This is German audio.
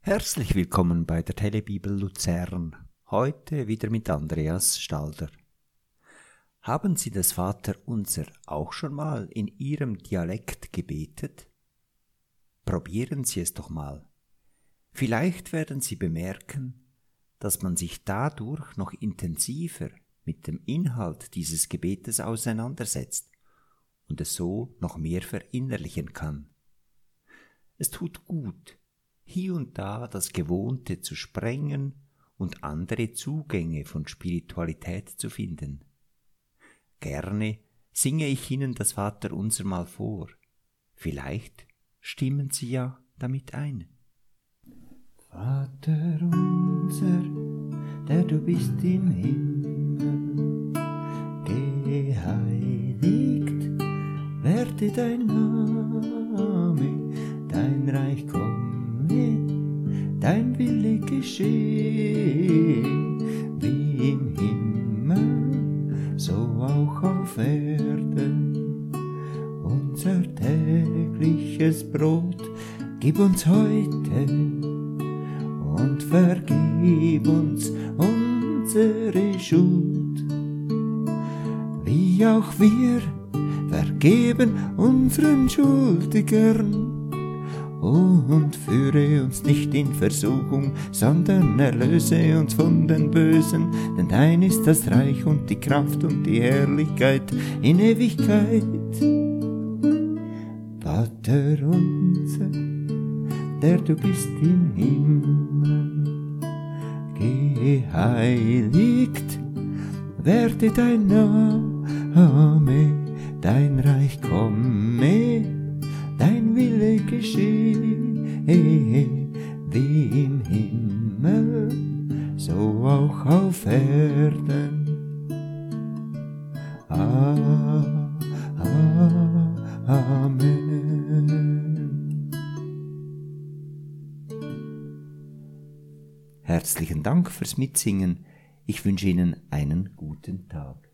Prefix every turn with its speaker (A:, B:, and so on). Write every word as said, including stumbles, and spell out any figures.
A: Herzlich willkommen bei der Telebibel Luzern, heute wieder mit Andreas Stalder. Haben Sie das Vaterunser auch schon mal in Ihrem Dialekt gebetet? Probieren Sie es doch mal. Vielleicht werden Sie bemerken, dass man sich dadurch noch intensiver mit dem Inhalt dieses Gebetes auseinandersetzt und es so noch mehr verinnerlichen kann. Es tut gut, hier und da das Gewohnte zu sprengen und andere Zugänge von Spiritualität zu finden. Gerne singe ich Ihnen das Vaterunser mal vor. Vielleicht stimmen Sie ja damit ein.
B: Vater unser, der du bist im Himmel, geheiligt werde dein Name, dein Reich komme, dein Wille geschehe, wie im Himmel, so auch auf Erden. Unser tägliches Brot gib uns heute und vergib uns unsere Schuld, wie auch wir vergeben unseren Schuldigern. Und führe uns nicht in Versuchung, sondern erlöse uns von den Bösen, denn dein ist das Reich und die Kraft und die Herrlichkeit in Ewigkeit. Vater unser, der du bist im Himmel, geheiligt werde dein Name, dein Reich komme, dein Wille geschehe, wie im Himmel, so auch auf Erden. Amen.
A: Herzlichen Dank fürs Mitsingen. Ich wünsche Ihnen einen guten Tag.